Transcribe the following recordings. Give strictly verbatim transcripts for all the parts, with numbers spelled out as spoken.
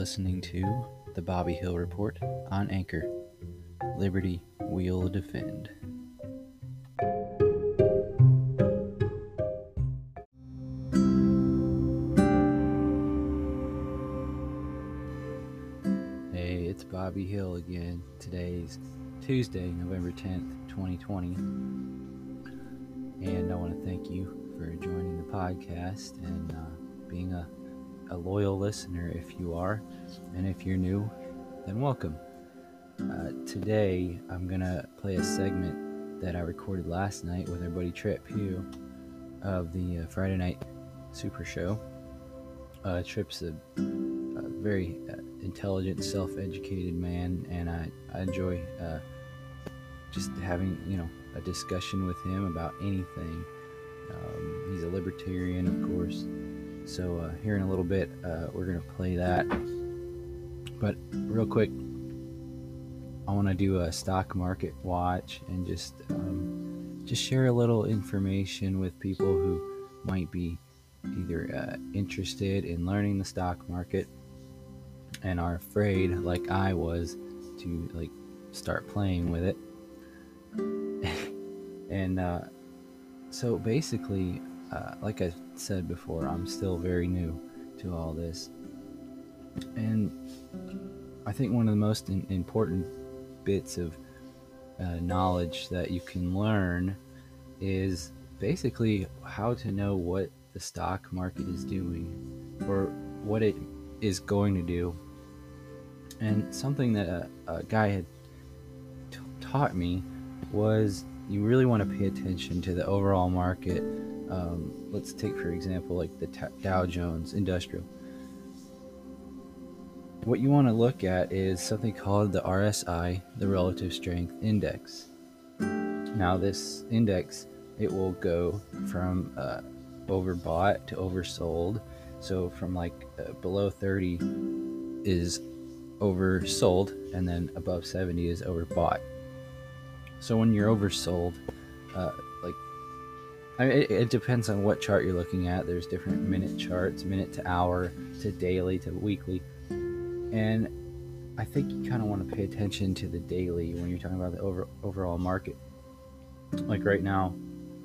listening to the Bobby Hill Report on Anchor. Liberty will defend. Hey, it's Bobby Hill again. Today's Tuesday, November tenth, twenty twenty. And I want to thank you for joining the podcast and uh, being a, a loyal listener if you are. And if you're new, then welcome. Uh, today, I'm going to play a segment that I recorded last night with our buddy Trip Pugh of the uh, Friday Night Super Show. Uh, Trip's a, a very uh, intelligent, self-educated man, and I, I enjoy uh, just having, you know, a discussion with him about anything. Um, he's a libertarian, of course. So uh, here in a little bit, uh, we're going to play that. But real quick, I want to do a stock market watch and just um, just share a little information with people who might be either uh, interested in learning the stock market and are afraid, like I was, to like start playing with it. and uh, so basically, uh, like I said before, I'm still very new to all this, and I think one of the most in- important bits of uh, knowledge that you can learn is basically how to know what the stock market is doing or what it is going to do. And something that a, a guy had t- taught me was you really want to pay attention to the overall market. Um, let's take, for example, like the t- Dow Jones Industrial. What you want to look at is something called the R S I, the Relative Strength Index. Now, this index, it will go from uh, overbought to oversold. So from like uh, below thirty is oversold, and then above seventy is overbought. So when you're oversold, uh, like I mean, it, it depends on what chart you're looking at. There's different minute charts, minute to hour, to daily, to weekly. And I think you kind of want to pay attention to the daily when you're talking about the over, overall market. Like right now,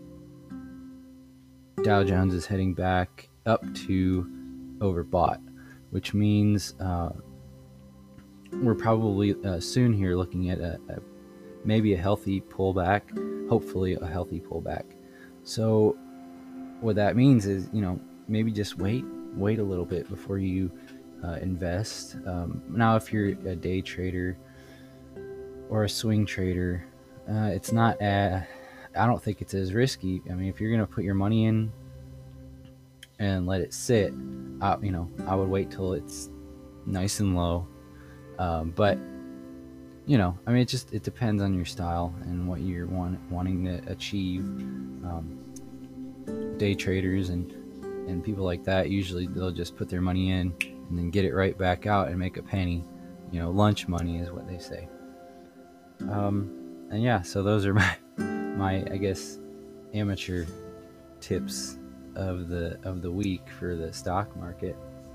Dow Jones is heading back up to overbought, which means uh, we're probably uh, soon here looking at a, a maybe a healthy pullback, hopefully a healthy pullback. So what that means is, you know, maybe just wait, wait a little bit before you uh, invest. Um, now, if you're a day trader or a swing trader, uh, it's not, a, I don't think it's as risky. I mean, if you're going to put your money in and let it sit, I, you know, I would wait till it's nice and low. Um, but you know, I mean, it just, it depends on your style and what you're want, wanting to achieve. Um, day traders and, and people like that, usually they'll just put their money in and then get it right back out and make a penny. You know, lunch money is what they say. Um, and yeah, so those are my, my, I guess, amateur tips of the, of the week for the stock market.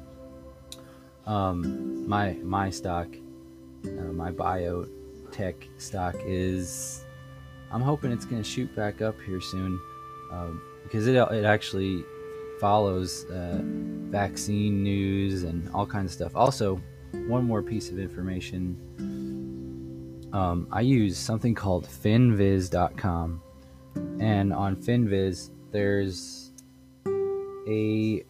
Um, my, my stock, Uh, my biotech stock is, I'm hoping it's going to shoot back up here soon, um, because it it actually follows uh, vaccine news and all kinds of stuff. Also, one more piece of information, um, I use something called finviz dot com, and on Finviz there's a,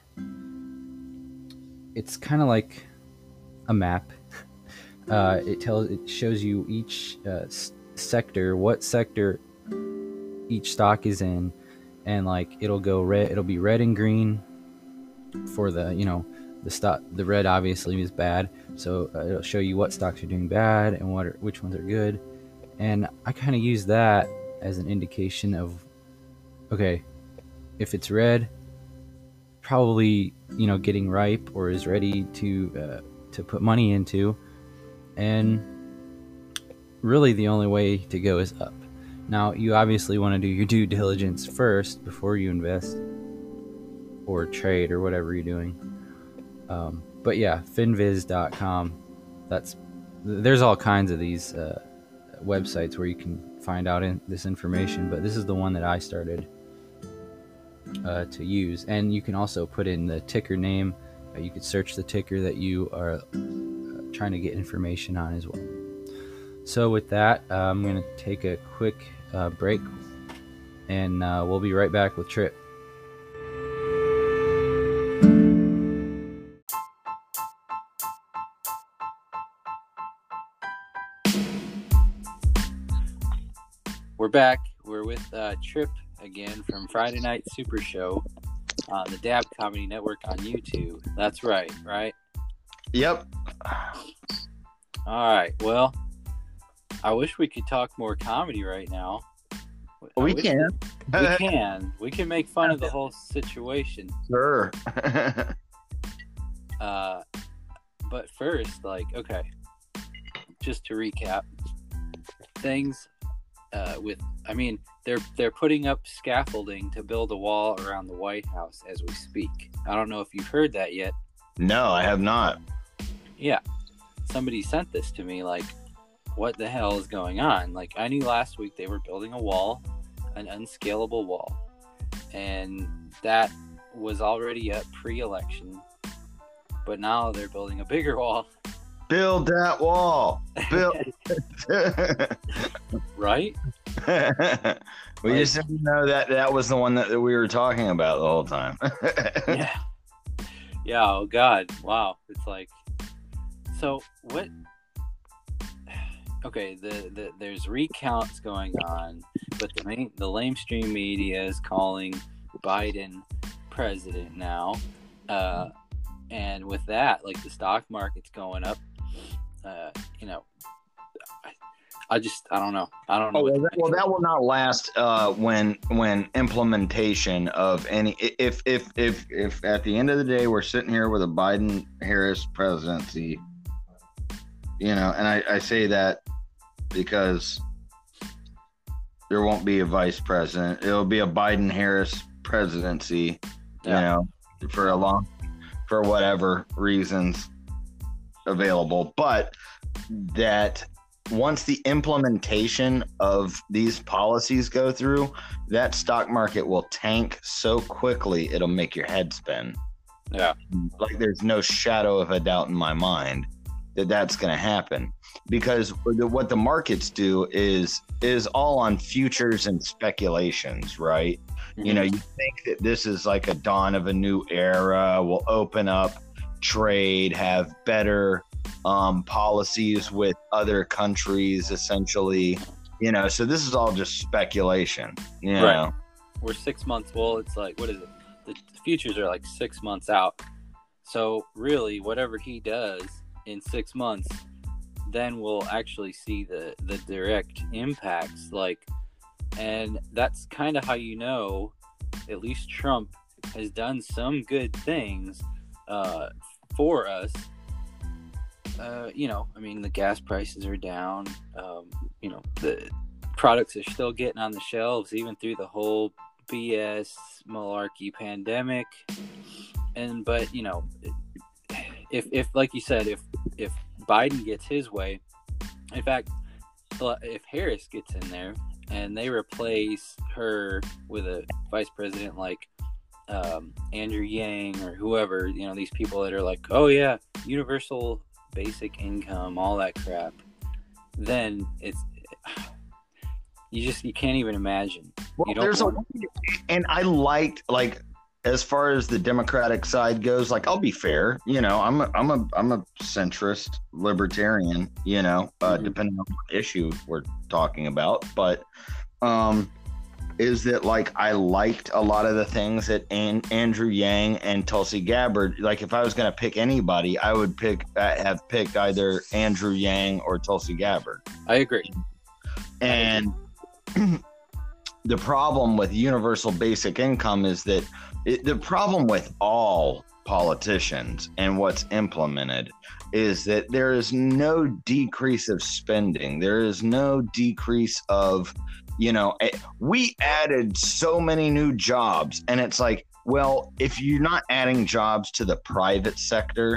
it's kind of like a map. Uh, it tells, it shows you each uh, s- sector, what sector each stock is in, and like it'll go red, it'll be red and green for the, you know, the stock. The red obviously is bad, so uh, it'll show you what stocks are doing bad and what are, which ones are good. And I kind of use that as an indication of, okay, if it's red, probably, you know, getting ripe or is ready to uh, to put money into. And really the only way to go is up. Now, you obviously want to do your due diligence first before you invest or trade or whatever you're doing. Um, but yeah, finviz dot com. That's there's all kinds of these uh, websites where you can find out in, this information, but this is the one that I started uh, to use. And you can also put in the ticker name. Uh, you could search the ticker that you are uh, trying to get information on as well. So with that, uh, I'm going to take a quick uh, break, and uh, we'll be right back with Trip. We're back. We're with uh, Trip again from Friday Night Super Show on the Dab Comedy Network on YouTube. That's right, right? Yep. All right. Well, I wish we could talk more comedy right now. We can. We can. We can make fun of the whole situation. Sure. uh, but first, like, okay, just to recap, things uh, with, I mean, they're they're putting up scaffolding to build a wall around the White House as we speak. I don't know if you've heard that yet. No, I have not. Yeah. Somebody sent this to me, like, what the hell is going on? Like, I knew last week they were building a wall, an unscalable wall, and that was already up pre-election, but now they're building a bigger wall. Build that wall. Build. Right? we Like, just didn't know that that was the one that, that we were talking about the whole time. yeah. Yeah, oh God. Wow. It's like, so what? Okay, the, the there's recounts going on, but the main the lamestream media is calling Biden president now, uh, and with that, like, the stock market's going up. Uh, you know, I, I just I don't know. I don't know. Oh, what well, to that, well, think. that will not last uh, when when implementation of any if if if if at the end of the day we're sitting here with a Biden Harris presidency, you know, and I, I say that because there won't be a vice president. It'll be a Biden Harris presidency, you Yeah. know, for a long, for whatever reasons available. But that once the implementation of these policies go through, that stock market will tank so quickly it'll make your head spin. Yeah. Like, there's no shadow of a doubt in my mind that that's going to happen, because what the markets do is is all on futures and speculations, right? Mm-hmm. You know, you think that this is like a dawn of a new era. We'll open up trade, have better um, policies with other countries, essentially. You know, so this is all just speculation. You know, Right. We're six months. Well, it's like, what is it? The futures are like six months out. So really, whatever he does in six months, then we'll actually see the the direct impacts. Like, and that's kind of how you know at least Trump has done some good things uh, for us. Uh, you know, I mean, the gas prices are down. Um, you know, the products are still getting on the shelves, even through the whole B S malarkey pandemic. And, but, you know, if, if, like you said, if, if Biden gets his way, in fact, if Harris gets in there and they replace her with a vice president like um, Andrew Yang or whoever, you know, these people that are like, oh yeah, universal basic income, all that crap, then it's, you just, you can't even imagine. well, You don't there's want- a, and I liked, like, as far as the Democratic side goes, like, I'll be fair, you know, I'm a, I'm a, I'm a centrist libertarian, you know, uh, Mhm. depending on what issue we're talking about. But, um, is that, like, I liked a lot of the things that An- Andrew Yang and Tulsi Gabbard, like, if I was going to pick anybody, I would pick, uh, have picked either Andrew Yang or Tulsi Gabbard. I agree. And the problem with universal basic income is that it, the problem with all politicians and what's implemented is that there is no decrease of spending. There is no decrease of, you know, we added so many new jobs, and it's like, well, if you're not adding jobs to the private sector,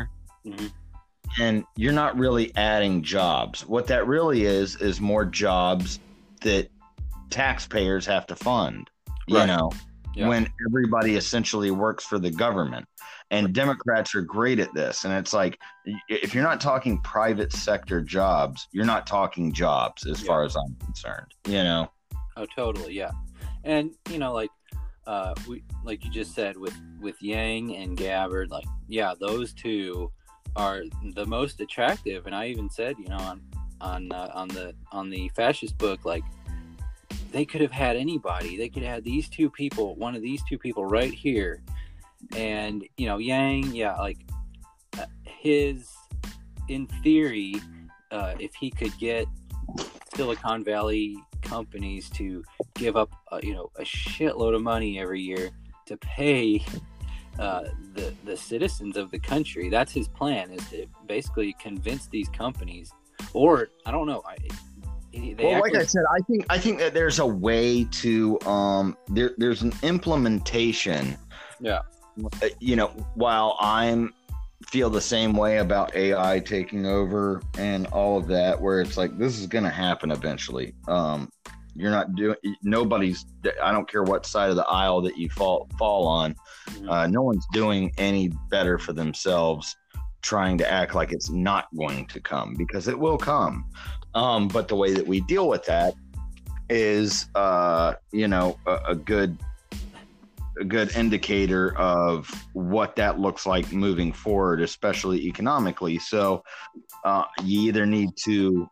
Mm-hmm. And you're not really adding jobs. What that really is is more jobs that taxpayers have to fund, you Right. know, Yeah. when everybody essentially works for the government. And Democrats are great at this. And it's like, if you're not talking private sector jobs, you're not talking jobs as Yeah. far as I'm concerned, you know? Oh, totally. Yeah. And, you know, like, uh, we, like you just said with, with Yang and Gabbard, like, yeah, those two are the most attractive. And I even said, you know, on, on, uh, on the, on the fascist book, like, they could have had anybody. They could have had these two people, one of these two people right here. And, you know, Yang, yeah, like uh, his, in theory, uh, if he could get Silicon Valley companies to give up, uh, you know, a shitload of money every year to pay uh, the, the citizens of the country, that's his plan, is to basically convince these companies, or I don't know. I, They well, actually, like I said, I think I think that there's a way to um, there, there's an implementation. Yeah. You know, while I'm feel the same way about A I taking over and all of that, where it's like this is going to happen eventually. Um, you're not doing. Nobody's. I don't care what side of the aisle that you fall fall on. Mm-hmm. Uh, no one's doing any better for themselves, trying to act like it's not going to come, because it will come. Um, but the way that we deal with that is, uh, you know, a, a good, a good indicator of what that looks like moving forward, especially economically. So uh, you either need to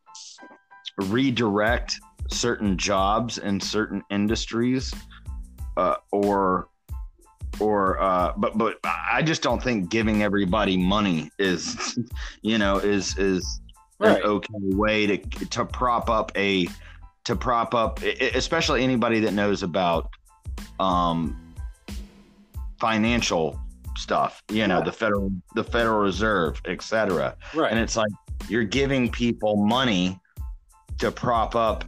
redirect certain jobs in certain industries, uh, or, or, uh, but, but I just don't think giving everybody money is, you know, is, is, Right. an okay way to to prop up a to prop up especially anybody that knows about um financial stuff, you know, Yeah. the federal the Federal Reserve, et cetera. Right. And it's like you're giving people money to prop up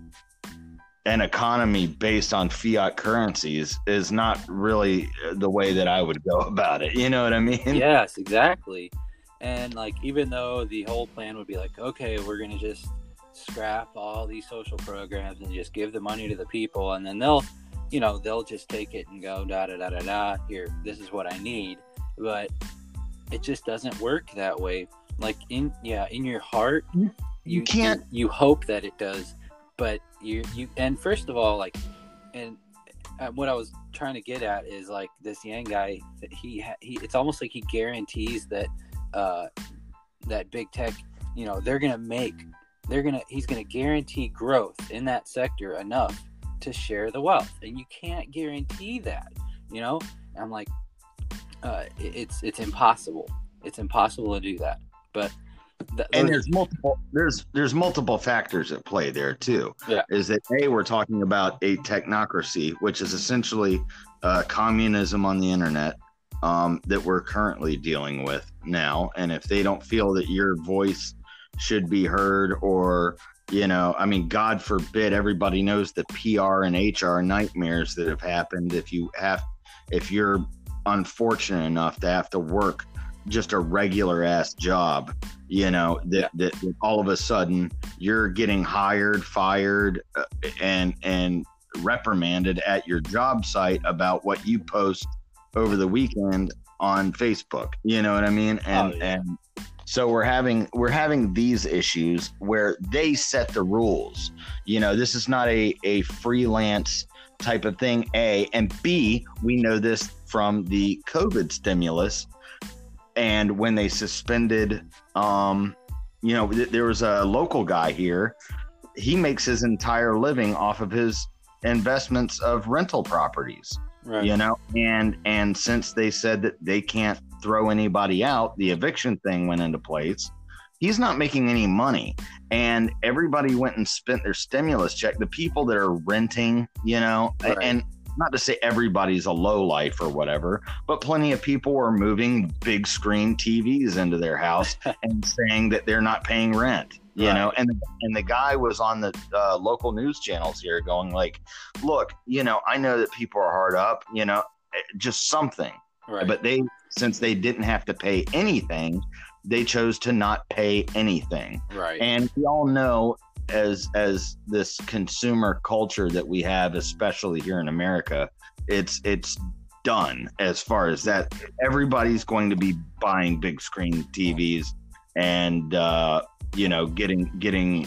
an economy based on fiat currencies is not really the way that I would go about it. You know what I mean? Yes, exactly. And like, even though the whole plan would be like, okay, we're going to just scrap all these social programs and just give the money to the people, and then they'll, you know, they'll just take it and go da da da da da. Here, this is what I need. But it just doesn't work that way. Like in yeah, in your heart, You, you can't. You, you hope that it does, but you you and first of all, like, and uh, what I was trying to get at is like this Yang guy. He he. It's almost like he guarantees that. Uh, that big tech, you know, they're gonna make, they're gonna, he's gonna guarantee growth in that sector enough to share the wealth, and you can't guarantee that, you know. I'm like, uh, it, it's it's impossible. It's impossible to do that. But th- And those- there's multiple there's there's multiple factors at play there too. Yeah. Is that A, we're talking about a technocracy, which is essentially uh, communism on the internet. Um, that we're currently dealing with now. And if they don't feel that your voice should be heard, or, you know, I mean, God forbid, everybody knows the P R and H R nightmares that have happened if you have, if you're unfortunate enough to have to work just a regular ass job, you know, that, Yeah. that, that all of a sudden you're getting hired, fired, uh, and, and reprimanded at your job site about what you post over the weekend on Facebook, you know what I mean? And Oh, yeah. and so we're having we're having these issues where they set the rules. You know, this is not a, a freelance type of thing, A. And B, we know this from the COVID stimulus, and when they suspended, um, you know, th- there was a local guy here. He makes his entire living off of his investments of rental properties. right. You know, and and since they said that they can't throw anybody out, the eviction thing went into place. He's not making any money, and everybody went and spent their stimulus check. The people that are renting, you know, Right. and not to say everybody's a low life or whatever, but plenty of people are moving big screen T Vs into their house and saying that they're not paying rent. You Right. know, and and the guy was on the uh, local news channels here going like, look, you know, I know that people are hard up, you know, just something. Right. But they, since they didn't have to pay anything, they chose to not pay anything. Right. And we all know, as as this consumer culture that we have, especially here in America, it's it's done as far as that. Everybody's going to be buying big screen T Vs and uh, you know, getting getting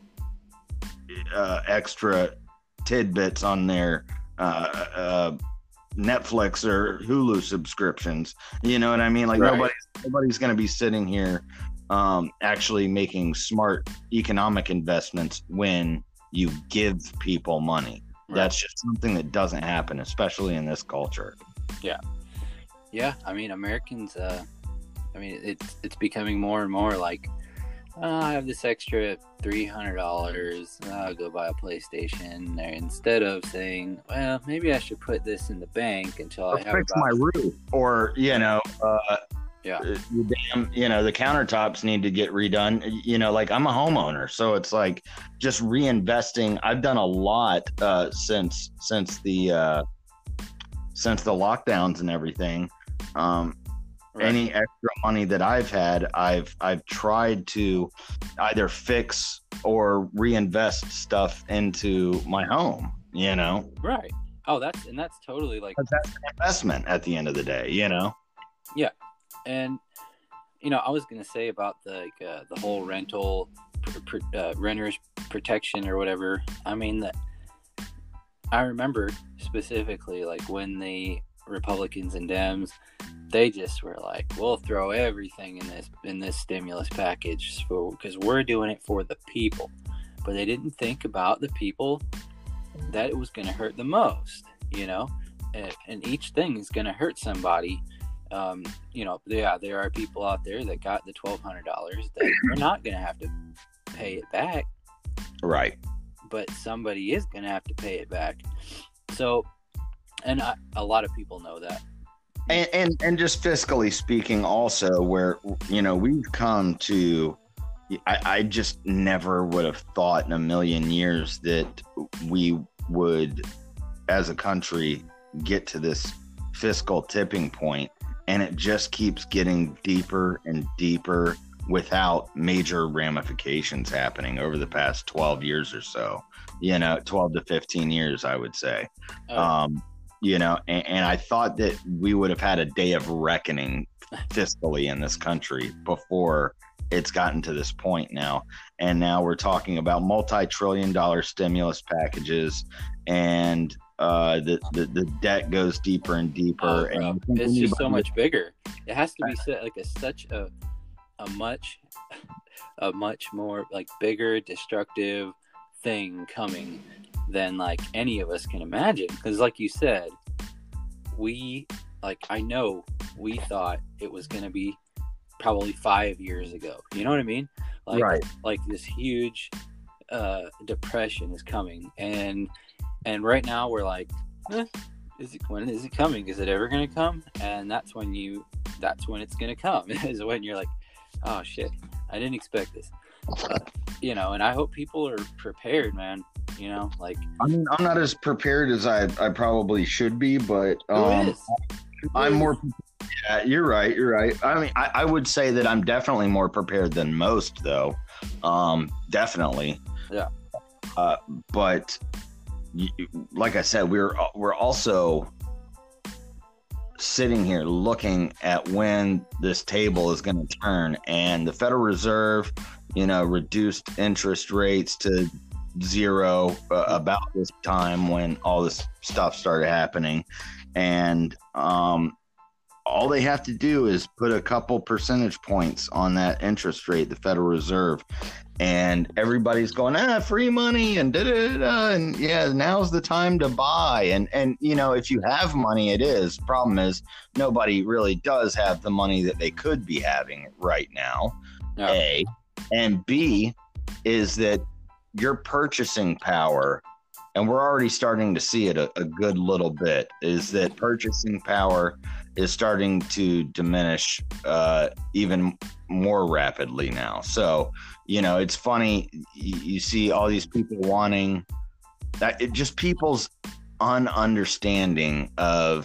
uh, extra tidbits on their uh, uh, Netflix or Hulu subscriptions. You know what I mean? Like right. nobody's nobody's going to be sitting here um, actually making smart economic investments when you give people money. Right. That's just something that doesn't happen, especially in this culture. Yeah, yeah. I mean, Americans. Uh, I mean, it's it's becoming more and more like, oh, I have this extra three hundred dollars. I'll go buy a PlayStation. There, instead of saying, well, maybe I should put this in the bank until or I have fix about... my roof, or you know, uh, yeah, you damn, you know, the countertops need to get redone. You know, like I'm a homeowner, so it's like just reinvesting. I've done a lot uh, since since the uh, since the lockdowns and everything. Um, Right. Any extra money that I've had, I've I've tried to either fix or reinvest stuff into my home. You know, right? Oh, that's and that's totally like that's an investment at the end of the day. You know, yeah. And you know, I was gonna say about the like, uh, the whole rental pr- pr- uh, renters protection or whatever. I mean, that I remember specifically like when the Republicans and Dems, they just were like, we'll throw everything in this in this stimulus package for because we're doing it for the people. But they didn't think about the people that it was going to hurt the most, you know, and, and each thing is going to hurt somebody. Um, you know, yeah, there are people out there that got the twelve hundred dollars that are not going to have to pay it back. Right. But somebody is going to have to pay it back. So, and I, a lot of people know that. And, and and just fiscally speaking also, where, you know, we've come to, I, I just never would have thought in a million years that we would, as a country, get to this fiscal tipping point. And it just keeps getting deeper and deeper without major ramifications happening over the past twelve years or so, you know, twelve to fifteen years, I would say. Oh. Um, you know, and, and I thought that we would have had a day of reckoning fiscally in this country before it's gotten to this point now. And now we're talking about multi-trillion dollar stimulus packages, and uh, the, the, the debt goes deeper and deeper. Oh, and it's just so much bigger. It has to be set like a such a a much a much more like bigger destructive thing coming than like any of us can imagine, because like you said, we like I know we thought it was going to be probably five years ago, you know what I mean, like right. like this huge uh depression is coming, and and right now we're like, eh, is it when is it coming, is it ever going to come? And that's when you that's when it's going to come is when you're like, oh shit, I didn't expect this. Uh, you know, and I hope people are prepared, man. You know, like I mean, I'm not as prepared as I, I probably should be, but um, who is? Who I'm is? more. Yeah, you're right. You're right. I mean, I, I would say that I'm definitely more prepared than most, though. Um, definitely. Yeah. Uh, but you, like I said, we're we're also sitting here looking at when this table is going to turn, and the Federal Reserve, you know, reduced interest rates to zero uh, about this time when all this stuff started happening, and um, all they have to do is put a couple percentage points on that interest rate, the Federal Reserve, and everybody's going, ah, free money and da da da, and yeah, now's the time to buy. And and you know, if you have money, it is. Problem is, nobody really does have the money that they could be having right now. No. A and B is that your purchasing power, and we're already starting to see it a, a good little bit, is that purchasing power is starting to diminish uh, even more rapidly now. So, you know, it's funny, you, you see all these people wanting that, it just people's ununderstanding of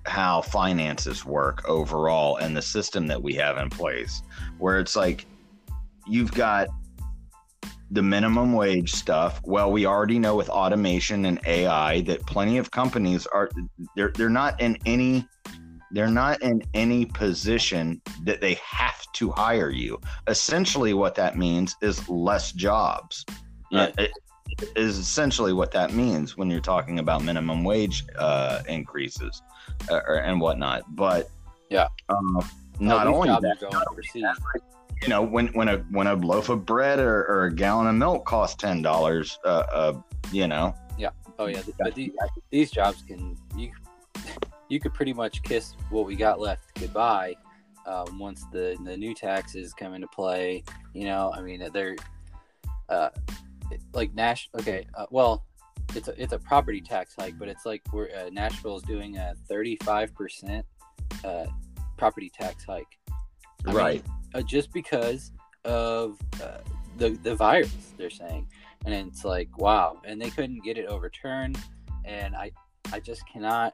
how finances work overall and the system that we have in place, where it's like you've got the minimum wage stuff. Well, we already know with automation and A I that plenty of companies are they're they're not in any they're not in any position that they have to hire you. Essentially, what that means is less jobs. Right. Uh, it is essentially what that means when you're talking about minimum wage uh, increases uh, or, and whatnot. But yeah, um, not oh, only jobs that, are going not overseas. only that, you know, when when a when a loaf of bread or, or a gallon of milk costs ten dollars, uh, uh, you know. Yeah. Oh yeah. But these, these jobs can you you could pretty much kiss what we got left goodbye um, once the the new taxes come into play. You know, I mean, they're uh, like Nash. Okay, uh, well, it's a it's a property tax hike, but it's like we're uh, Nashville is doing a thirty-five percent uh, property tax hike. I Right. mean, uh, just because of uh, the the virus, they're saying, and it's like wow, and they couldn't get it overturned, and I I just cannot.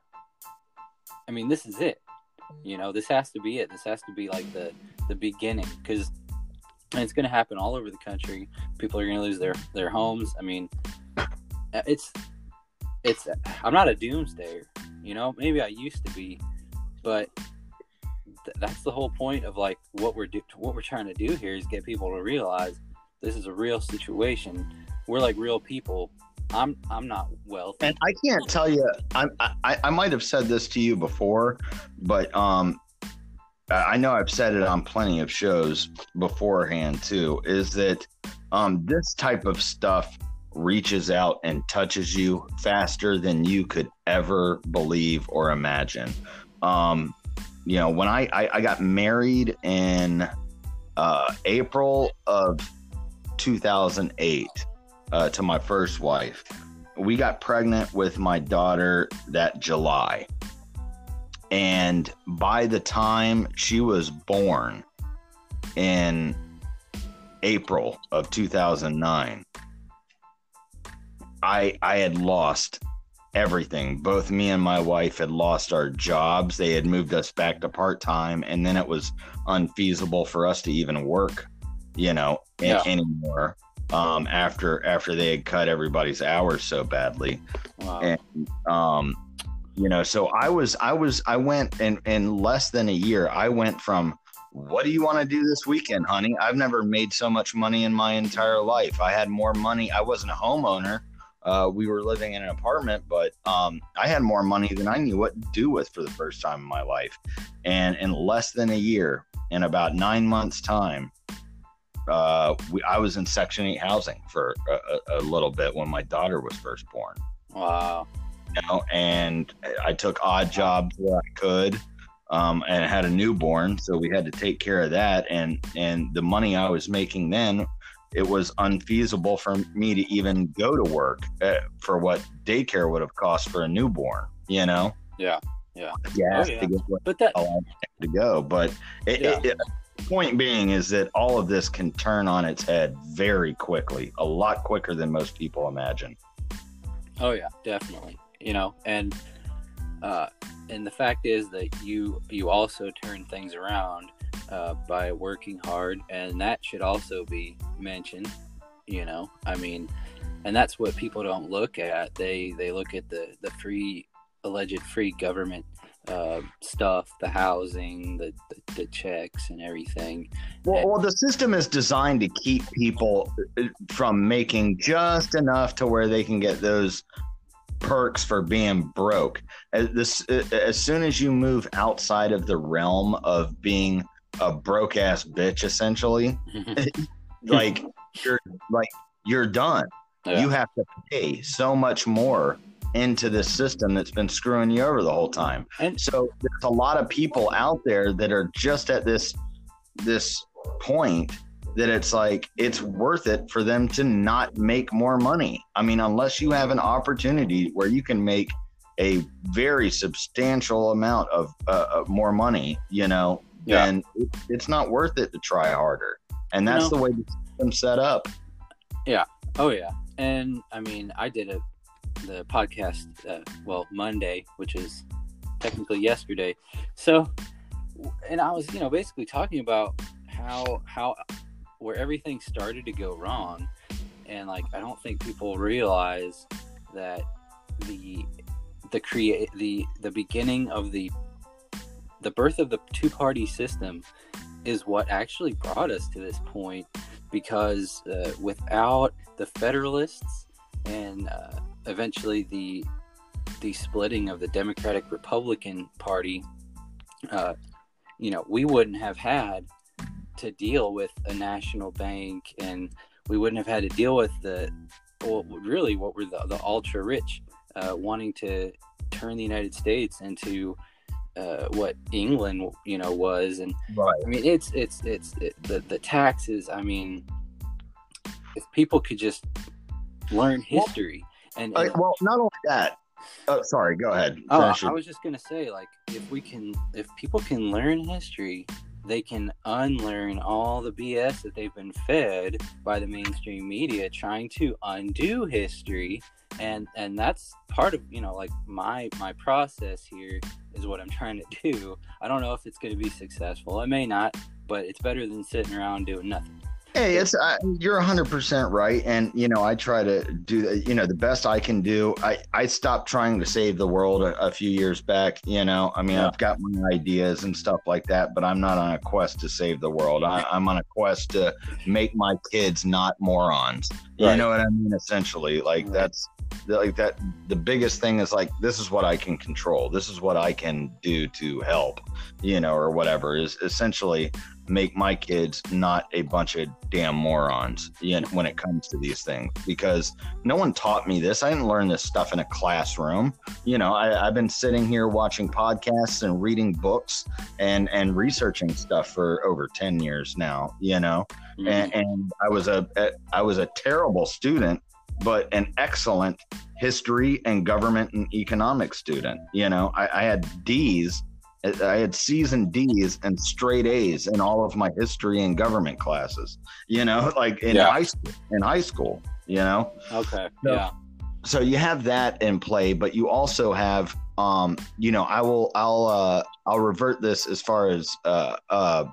I mean, this is it. You know, this has to be it. This has to be like the the beginning, because it's going to happen all over the country. People are going to lose their their homes. I mean, it's it's. I'm not a doomsdayer. You know, maybe I used to be, but th- that's the whole point of like what we're do- what we're trying to do here is get people to realize this is a real situation. We're like real people. I'm I'm not wealthy. And I can't tell you, I, I I might have said this to you before, but um, I know I've said it on plenty of shows beforehand too, is that um, this type of stuff reaches out and touches you faster than you could ever believe or imagine. Um, you know, when I, I, I got married in uh, April of two thousand eight, Uh, to my first wife. We got pregnant with my daughter that July. And by the time she was born in April of two thousand nine, I I had lost everything. Both me and my wife had lost our jobs. They had moved us back to part-time, and then it was unfeasible for us to even work, you know, Yeah. anymore. Um, after after they had cut everybody's hours so badly. Wow. And um, you know, so I was I was I went in in less than a year. I went from, what do you want to do this weekend, honey? I've never made so much money in my entire life. I had more money. I wasn't a homeowner. Uh, we were living in an apartment, but um, I had more money than I knew what to do with for the first time in my life. And in less than a year, in about nine months' time, uh, we, I was in Section eight housing for a, a, a little bit when my daughter was first born. Wow. You know, and I took odd jobs where I could, um, and had a newborn, so we had to take care of that. And and the money I was making then, it was unfeasible for me to even go to work uh, for what daycare would have cost for a newborn. You know. Yeah. Yeah. Gas Oh, yeah. to get what But that. to go, but it, Yeah. it, it, the point being is that all of this can turn on its head very quickly, a lot quicker than most people imagine. Oh yeah, definitely. You know, and uh, and the fact is that you you also turn things around uh, by working hard, and that should also be mentioned. You know, I mean, and that's what people don't look at. They they look at the the free alleged free government uh, stuff, the housing, the, the the checks, and everything. Well, And- well, the system is designed to keep people from making just enough to where they can get those perks for being broke. As this, as soon as you move outside of the realm of being a broke ass bitch, essentially, like you're like you're done. Yeah. You have to pay so much more into this system that's been screwing you over the whole time. And So there's a lot of people out there that are just at this this point that it's like it's worth it for them to not make more money. I mean, unless you have an opportunity where you can make a very substantial amount of uh, of more money, you know, Yeah. then it, it's not worth it to try harder. And that's No. the way the system's set up. oh yeah, and I mean, I did a the podcast uh, well Monday, which is technically yesterday. So, and I was, you know, basically talking about how how where everything started to go wrong, and like I don't think people realize that the the create the the beginning of the the birth of the two-party system is what actually brought us to this point, because uh, without the Federalists and uh, eventually the the splitting of the Democratic Republican Party, uh, you know, we wouldn't have had to deal with a national bank, and we wouldn't have had to deal with the, well, really what were the, the ultra rich uh, wanting to turn the United States into uh, what England, you know, was. And right. I mean, it's, it's, it's it, the, the taxes. I mean, if people could just learn history well, and, and I, well, not only that, oh, sorry, go ahead. Oh, I was just going to say, like, if we can, if people can learn history, they can unlearn all the B S that they've been fed by the mainstream media trying to undo history. And and that's part of, you know, like my my process here is what I'm trying to do. I don't know if it's going to be successful. It may not, but it's better than sitting around doing nothing. Hey, it's uh, you're one hundred percent right. And, you know, I try to do, you know, the best I can do. I, I stopped trying to save the world a, a few years back. You know, I mean, yeah. I've got my ideas and stuff like that, but I'm not on a quest to save the world. I, I'm on a quest to make my kids not morons. You right. know what I mean? Essentially, like right. that's like that. The biggest thing is like, this is what I can control. This is what I can do to help, you know, or whatever, is essentially make my kids not a bunch of damn morons, you know, when it comes to these things, because no one taught me this. I didn't learn this stuff in a classroom. You know, I, I've been sitting here watching podcasts and reading books and, and researching stuff for over ten years now, you know, mm-hmm. and, and I was a, a, I was a terrible student, but an excellent history and government and economics student. You know, I, I had D's. I had C's and D's and straight A's in all of my history and government classes, you know, like in yeah. high school, in high school, you know? Okay. So, yeah. So you have that in play, but you also have, um, you know, I will, I'll, uh, I'll revert this as far as, uh, uh,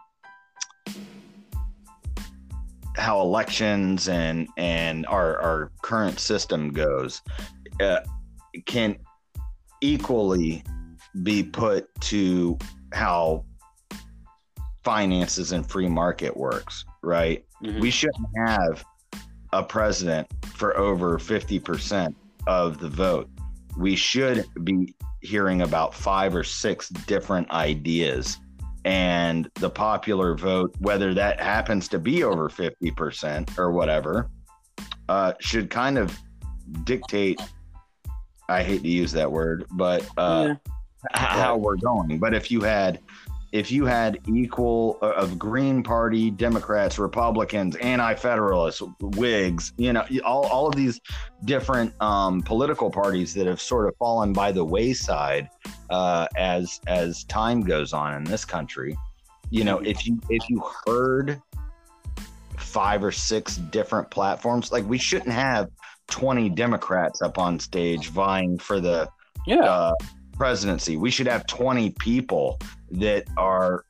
how elections and, and our, our current system goes, uh, can equally be put to how finances and free market works, right? Mm-hmm. We shouldn't have a president for over fifty percent of the vote. We should be hearing about five or six different ideas, and the popular vote, whether that happens to be over fifty percent or whatever, uh, should kind of dictate, I hate to use that word, but uh, yeah. how we're going. But if you had if you had equal uh, of Green Party, Democrats, Republicans, anti-federalists, Whigs, you know, all, all of these different um, political parties that have sort of fallen by the wayside uh, as as time goes on in this country, you know, if you if you heard five or six different platforms, like we shouldn't have twenty Democrats up on stage vying for the yeah. uh, presidency. We should have twenty people that are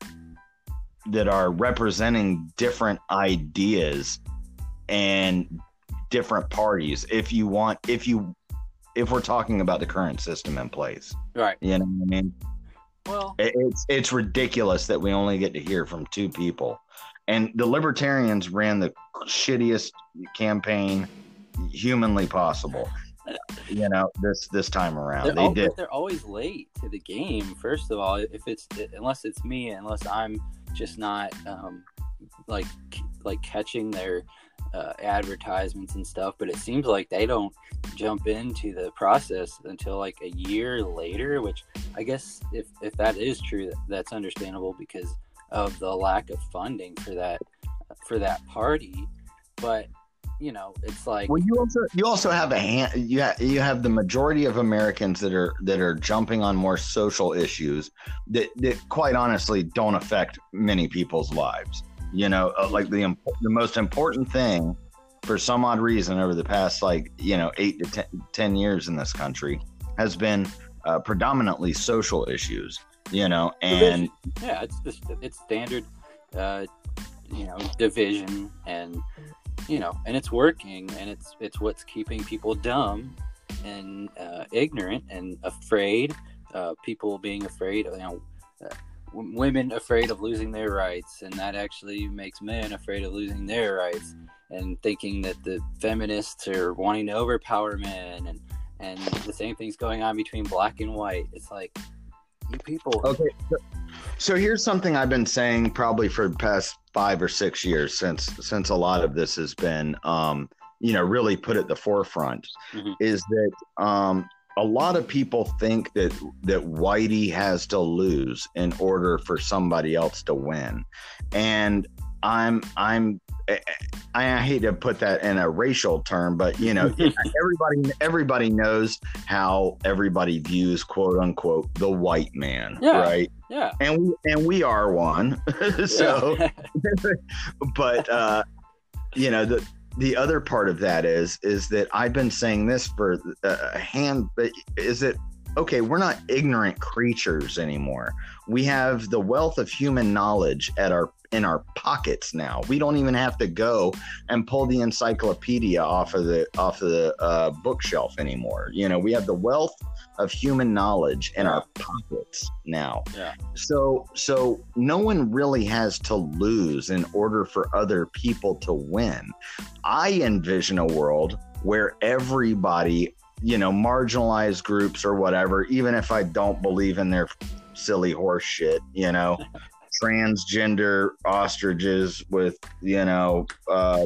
that are representing different ideas and different parties. If you want, if you, if we're talking about the current system in place, right? You know what I mean? Well, it, it's it's ridiculous that we only get to hear from two people, and the Libertarians ran the shittiest campaign humanly possible. You know, this this time around, they're they al- did. They're always late to the game. First of all, if it's unless it's me, unless I'm just not um, like like catching their uh, advertisements and stuff. But it seems like they don't jump into the process until like a year later. Which I guess if if that is true, that's understandable because of the lack of funding for that for that party. But you know, it's like, well, you also you also have a hand. You have, you have the majority of Americans that are that are jumping on more social issues that, that quite honestly don't affect many people's lives. You know, uh, like the the most important thing for some odd reason over the past like you know eight to ten, ten years in this country has been uh, predominantly social issues, you know, and yeah, it's just it's standard, uh, you know, division, and you know, and it's working, and it's it's what's keeping people dumb and uh, ignorant and afraid. Uh, people being afraid of, you know, uh, w- women afraid of losing their rights, and that actually makes men afraid of losing their rights, and thinking that the feminists are wanting to overpower men, and and the same thing's going on between black and white. It's like, you people. Okay, so, so here's something I've been saying probably for the past five or six years since since a lot of this has been, um, you know, really put at the forefront, Mm-hmm. is that um, a lot of people think that that Whitey has to lose in order for somebody else to win, and I'm I'm I hate to put that in a racial term, but you know, everybody everybody knows how everybody views quote unquote the white man, Yeah. right? Yeah. And we and we are one. So, Yeah. but uh, you know, the the other part of that is is that I've been saying this for a hand. Is that okay? We're not ignorant creatures anymore. We have the wealth of human knowledge at our in our pockets now. We don't even have to go and pull the encyclopedia off of the off of the uh, bookshelf anymore. You know, we have the wealth of human knowledge in Yeah. our pockets now. Yeah. So so no one really has to lose in order for other people to win. I envision a world where everybody, you know, marginalized groups or whatever, even if I don't believe in their silly horse shit, you know, transgender ostriches with, you know, uh,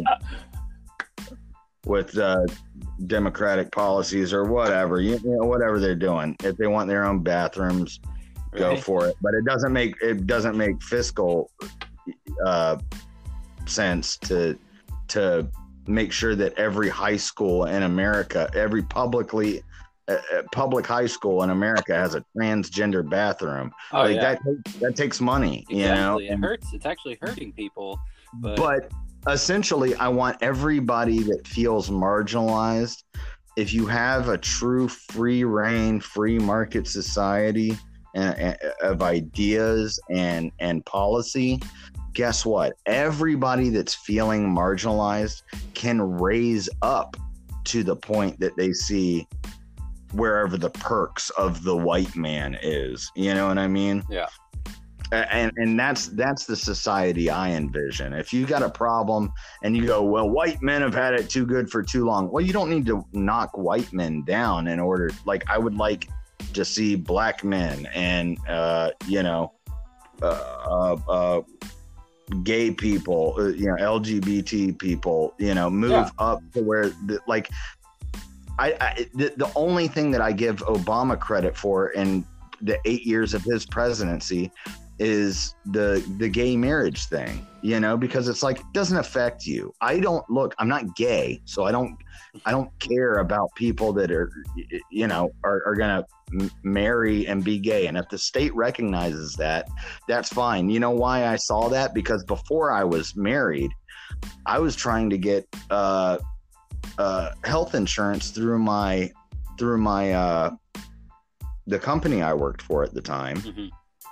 with uh, democratic policies or whatever, you know, whatever they're doing. If they want their own bathrooms, go Right. for it. But it doesn't make it doesn't make fiscal uh, sense to to make sure that every high school in America, every publicly uh, public high school in America has a transgender bathroom. Oh like yeah. that takes, that takes money, you know. Exactly. It hurts. It's actually hurting people. But, But essentially, I want everybody that feels marginalized. If you have a true free reign, free market society and, and, of ideas and and policy, guess what? Everybody that's feeling marginalized can raise up to the point that they see wherever the perks of the white man is. You know what I mean? Yeah. And and that's that's the society I envision. If you got a problem and you go, well, white men have had it too good for too long. Well, you don't need to knock white men down in order. Like, I would like to see black men and uh, you know, uh, uh, uh, gay people, uh, you know, L G B T people, you know, move Yeah. up to where the, like. I, I the, the only thing that I give Obama credit for in the eight years of his presidency is the the gay marriage thing, you know, because it's like, it doesn't affect you. I don't look, I'm not gay, so I don't I don't care about people that are, you know, are, are gonna m- marry and be gay. And if the state recognizes that, that's fine. You know why I saw that? Because before I was married, I was trying to get uh uh health insurance through my through my uh the company I worked for at the time. Mhm.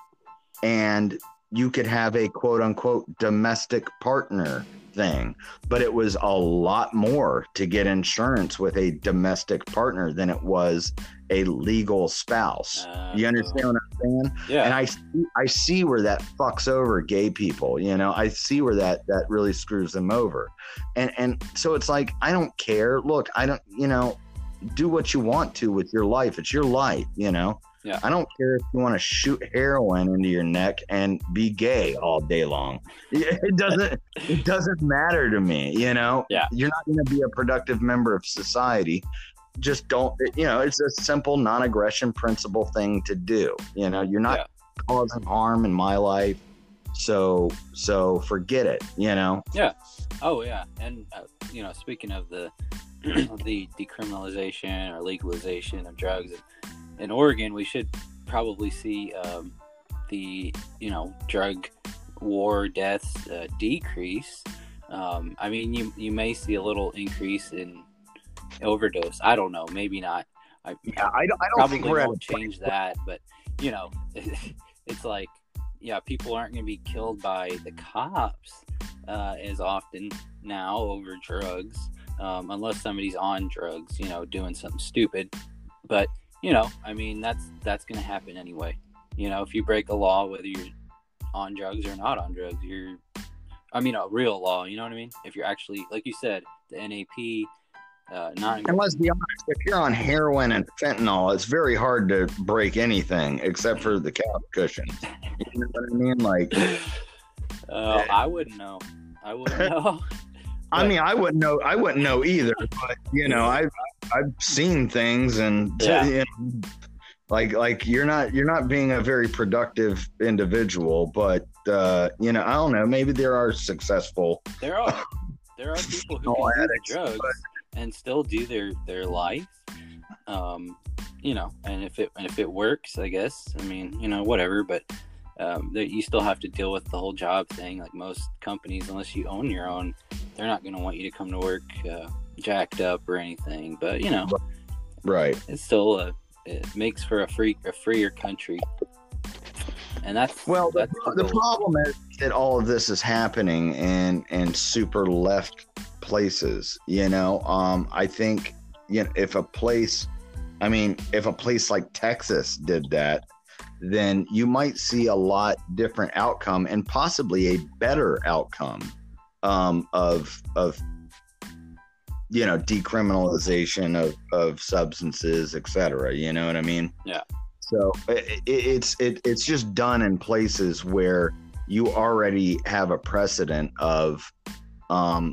And you could have a quote unquote domestic partner thing, but it was a lot more to get insurance with a domestic partner than it was a legal spouse. Uh, You understand what I'm saying? Yeah. And I see, I see where that fucks over gay people. You know, I see where that that really screws them over. And and so it's like, I don't care. Look, I don't, you know, do what you want to with your life. It's your life, you know. Yeah. I don't care if you want to shoot heroin into your neck and be gay all day long. It doesn't it doesn't matter to me, you know. Yeah. You're not going to be a productive member of society. Just don't, you know, it's a simple non-aggression principle thing to do. You know, you're not Yeah. causing harm in my life. So so forget it, you know. Oh yeah, and uh, you know, speaking of the the decriminalization or legalization of drugs in, in Oregon, we should probably see um, the you know drug war deaths uh, decrease. Um, I mean, you you may see a little increase in overdose. I don't know, maybe not, I, Yeah, I don't. I don't probably think we're at won't a point change that, but you know, it's like, yeah, people aren't going to be killed by the cops uh, as often now over drugs, um, unless somebody's on drugs, you know, doing something stupid. But you know, I mean, that's that's going to happen anyway. You know, if you break a law, whether you're on drugs or not on drugs, you're, I mean, a real law. You know what I mean? If you're actually, like you said, the N A P. Uh, not And let's be honest, if you're on heroin and fentanyl, it's very hard to break anything except for the couch cushions. You know what I mean? Like, uh, I wouldn't know. I wouldn't know. I mean, I wouldn't know. I wouldn't know either. But you know, I've I've seen things, and Yeah. you know, like like you're not you're not being a very productive individual. But uh, you know, I don't know. Maybe there are successful. There are there are people who No can do the addicts, drugs but- and still do their their life. Um, you know, and if it and if it works, I guess. I mean, you know, whatever. But um, that you still have to deal with the whole job thing. Like most companies, unless you own your own, they're not going to want you to come to work uh, jacked up or anything. But you know, Right. it's still a it makes for a free a freer country. And that's Well, the, that's the goal. problem is that all of this is happening in in super left places. You know, um, I think you know if a place, I mean, if a place like Texas did that, then you might see a lot different outcome and possibly a better outcome um, of of you know decriminalization of of substances, et cetera. You know what I mean? Yeah. So it, it, it's it, it's just done in places where you already have a precedent of um,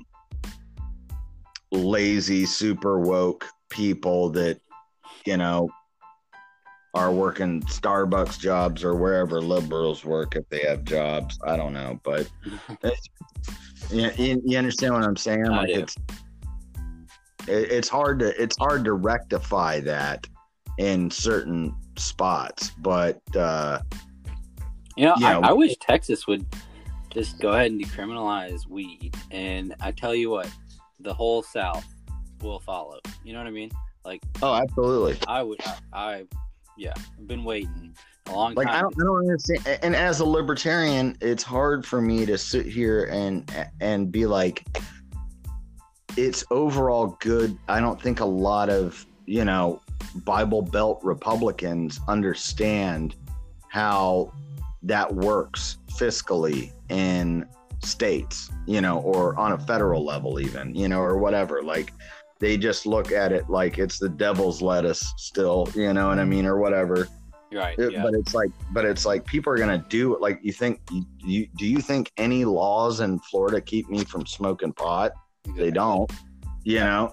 lazy, super woke people that you know are working Starbucks jobs or wherever liberals work if they have jobs. I don't know, but it's, you, you, you understand what I'm saying? I Like do. it's it, it's hard to it's hard to rectify that in certain spots, but uh You know, Yeah. I, I wish Texas would just go ahead and decriminalize weed. And I tell you what, the whole South will follow. You know what I mean? Like, oh, absolutely. I would, I, I yeah, I've been waiting a long Like time. I don't, I don't understand. And as a libertarian, it's hard for me to sit here and and be like, it's overall good. I don't think a lot of you know Bible Belt Republicans understand how that works fiscally in states, you know, or on a federal level, even, you know, or whatever. Like they just look at it like it's the devil's lettuce still, you know what I mean, or whatever. Right. It- Yeah. But it's like, but it's like people are gonna do it. Like you think, you, you do you think any laws in Florida keep me from smoking pot? They don't. You know.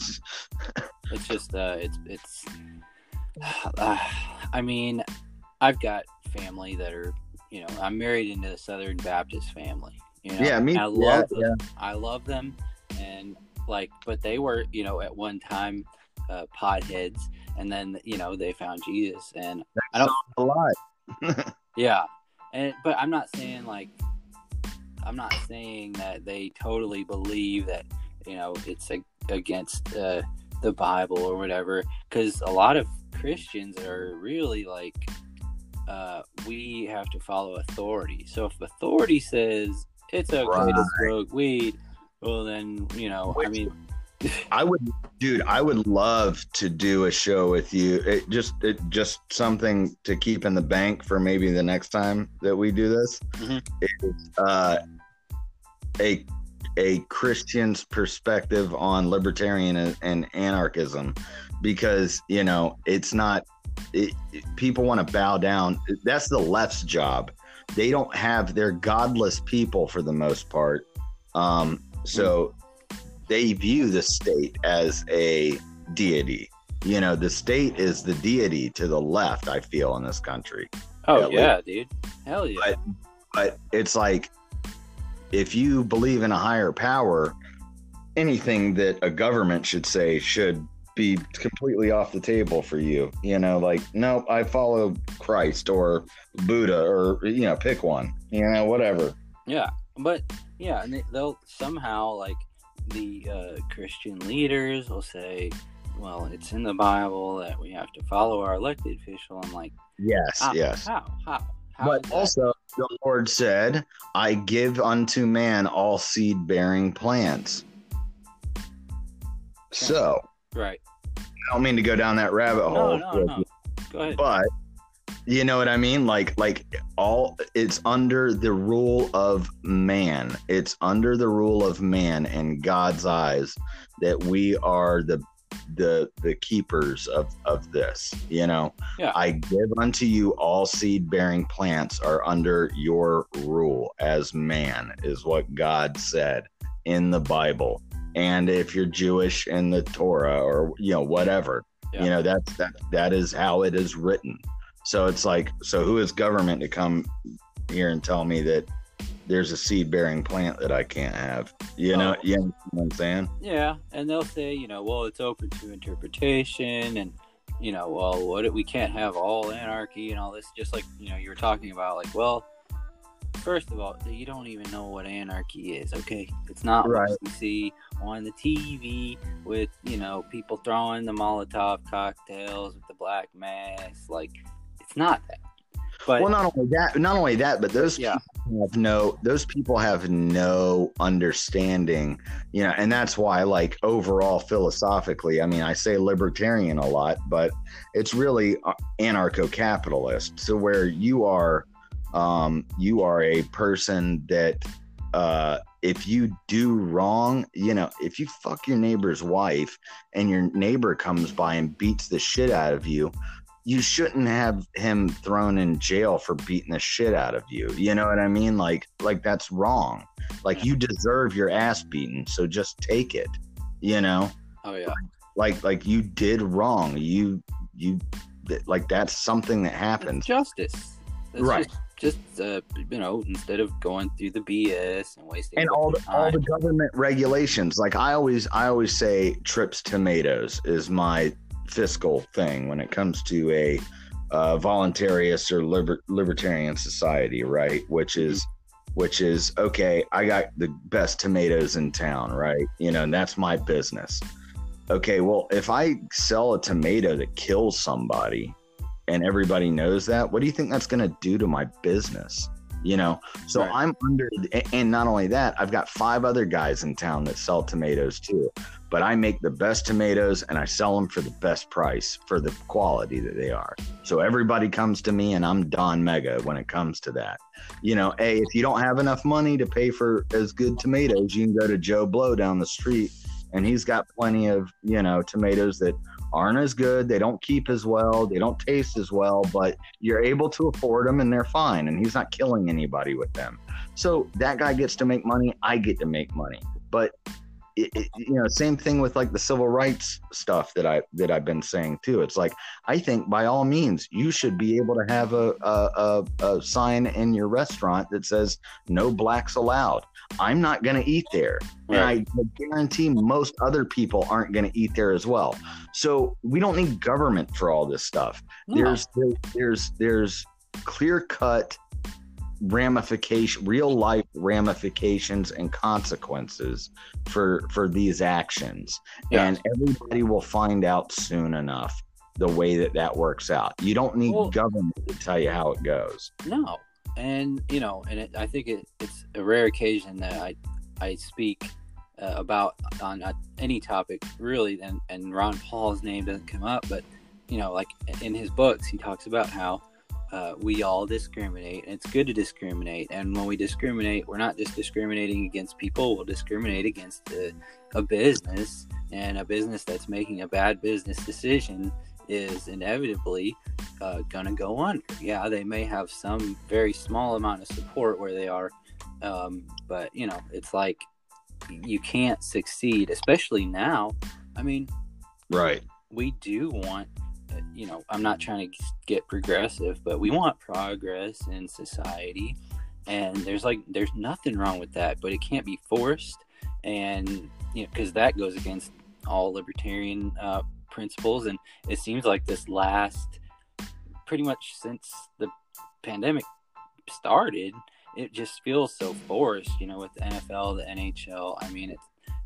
It's just, uh, it's, it's, uh, I mean, I've got family that are, you know, I'm married into a Southern Baptist family. You know? Yeah, me- I love yeah, them. I love them, and like, but they were, you know, at one time, uh, potheads, and then you know they found Jesus, and I don't, a lot. yeah, and but I'm not saying like, I'm not saying that they totally believe that, you know, it's a, against uh, the Bible or whatever, because a lot of Christians are really like, uh, we have to follow authority. So if authority says it's okay Right. to smoke weed, well then, you know, I mean, I would, dude. I would love to do a show with you. It just, it just something to keep in the bank for maybe the next time that we do this. Mhm. Is uh, a a Christian's perspective on libertarian and, and anarchism, because you know it's not. It, it- people want to bow down. That's the left's job. They don't have. They're godless people for the most part. Um, so. They view the state as a deity. You know, the state is the deity to the left, I feel, in this country. oh Yeah, yeah, dude, hell yeah. But, but it's like, if you believe in a higher power, anything that a government should say should be completely off the table for you. You know, like, no, I follow Christ or Buddha, or, you know, pick one, you know, whatever. Yeah, but yeah, and they, they'll somehow like the uh, Christian leaders will say, well, it's in the Bible that we have to follow our elected official. I'm like, Yes, how, yes. how, how, how But is that? also, the Lord said, I give unto man all seed bearing plants. So, Right. I don't mean to go down that rabbit hole. No, no, no. Go ahead. But you know what I mean? Like, like all it's under the rule of man. It's under the rule of man in God's eyes that we are the the the keepers of of this. You know, Yeah. I give unto you all seed bearing plants are under your rule as man, is what God said in the Bible. And if you're Jewish in the Torah or you know whatever, Yeah. you know that's that that is how it is written. So it's like, so who is government to come here and tell me that there's a seed bearing plant that I can't have? You know, Oh. you know what I'm saying? Yeah, and they'll say, you know, well, it's open to interpretation, and you know, well, what we can't have all anarchy and all this. Just like you know, you were talking about, like, well, first of all, you don't even know what anarchy is. Okay, it's not Right. what you see on the T V with you know people throwing the Molotov cocktails with the black mass. Like, it's not that. But Well, not only that, not only that, but those yeah, people have no, those people have no understanding, you know, and that's why, like, overall philosophically, I mean, I say libertarian a lot, but it's really anarcho-capitalist. So where you are, um, you are a person that, uh, if you do wrong, you know, if you fuck your neighbor's wife and your neighbor comes by and beats the shit out of you, you shouldn't have him thrown in jail for beating the shit out of you. You know what I mean? Like, like that's wrong. Like, you deserve your ass beaten, so just take it. You know, oh yeah, like, like you did wrong. You, you, like that's something that happens. it's justice. It's Right. Just, just uh, you know, instead of going through the B S and wasting And all the, all time. the government regulations. Like I always, I always say, Trips Tomatoes is my fiscal thing when it comes to a uh, voluntarist or liber- libertarian society, right? Which is, which is okay. I got the best tomatoes in town, right? You know, and that's my business. Okay, well, if I sell a tomato that kills somebody, and everybody knows that, what do you think that's going to do to my business? You know, so Right. I'm under, and not only that, I've got five other guys in town that sell tomatoes too. But I make the best tomatoes and I sell them for the best price for the quality that they are. So everybody comes to me and I'm Don Mega when it comes to that. You know, hey, if you don't have enough money to pay for as good tomatoes, you can go to Joe Blow down the street and he's got plenty of, you know, tomatoes that aren't as good. They don't keep as well. They don't taste as well, but you're able to afford them and they're fine. And he's not killing anybody with them. So that guy gets to make money. I get to make money. But It, it, you know, same thing with like the civil rights stuff that I that I've been saying too. It's like I think by all means you should be able to have a a, a, a sign in your restaurant that says no blacks allowed. I'm not going to eat there, Right. and I guarantee most other people aren't going to eat there as well. So we don't need government for all this stuff. No. There's there, there's there's clear cut ramification, real life ramifications and consequences for for these actions, Yeah. and everybody will find out soon enough the way that that works out. You don't need Well- government to tell you how it goes. No, and you know, and it, I think it, it's a rare occasion that I I speak uh, about on uh, any topic really, and and Ron Paul's name doesn't come up, but you know, like in his books, he talks about how uh, we all discriminate, and it's good to discriminate. And when we discriminate, we're not just discriminating against people; we'll discriminate against a, a business, and a business that's making a bad business decision is inevitably uh, gonna go under. Yeah, they may have some very small amount of support where they are, um, but you know, it's like you can't succeed, especially now. I mean, Right. we do want, uh, you know, I'm not trying to get progressive, but we want progress in society, and there's like there's nothing wrong with that, but it can't be forced, and you know, because that goes against all libertarian uh, principles. And it seems like this last, pretty much since the pandemic started, it just feels so forced, you know, with the N F L, the N H L. I mean, it's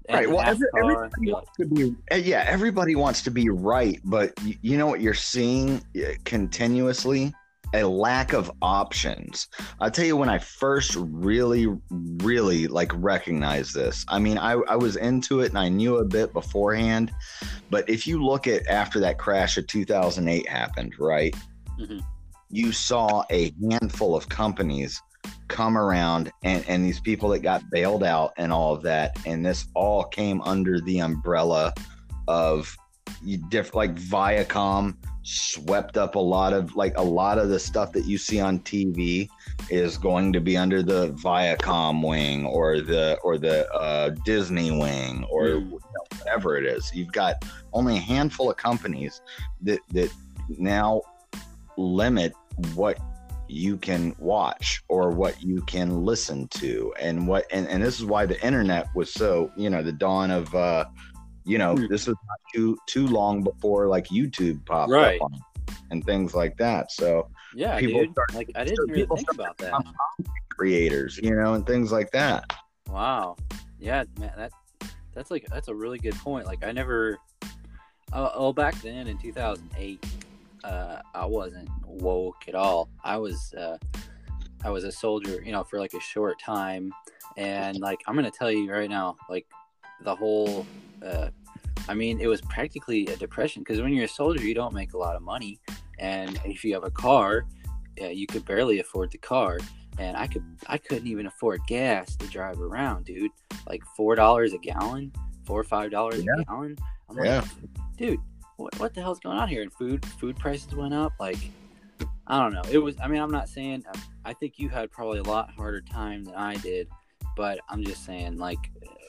and Right. Well, half every, car. everybody Yeah. wants to be. uh, Yeah, everybody wants to be right, but y- you know what you're seeing uh, continuously? A lack of options. I'll tell you when I first really, really like recognized this. I mean, I, I was into it and I knew a bit beforehand, but if you look at after that crash of two thousand eight happened, right? Mhm. You saw a handful of companies come around and, and these people that got bailed out and all of that. And this all came under the umbrella of you diff like Viacom swept up a lot of like a lot of the stuff that you see on T V is going to be under the Viacom wing or the or the uh, Disney wing or Mm. you know, whatever it is. You've got only a handful of companies that that now limit what you can watch or what you can listen to and what and, and this is why the internet was so, you know, the dawn of uh you know, Hmm. this was not too too long before like YouTube popped Right. up on and things like that. So Yeah, people dude. start- like I so didn't really people think start about that. become creators, you know, and things like that. Wow. Yeah, man, that that's like that's a really good point. Like I never uh, oh back then in two thousand eight, uh I wasn't woke at all. I was uh I was a soldier, you know, for like a short time, and like I'm going to tell you right now, like the whole uh I mean, it was practically a depression because when you're a soldier, you don't make a lot of money, and if you have a car, yeah, you could barely afford the car. And I could, I couldn't even afford gas to drive around, dude. Like four dollars a gallon, four or five dollars Yeah. a gallon. I'm like, Yeah. dude, what, what the hell's going on here? And food, food prices went up. Like, I don't know. It was. I mean, I'm not saying. I think you had probably a lot harder time than I did, but I'm just saying, like,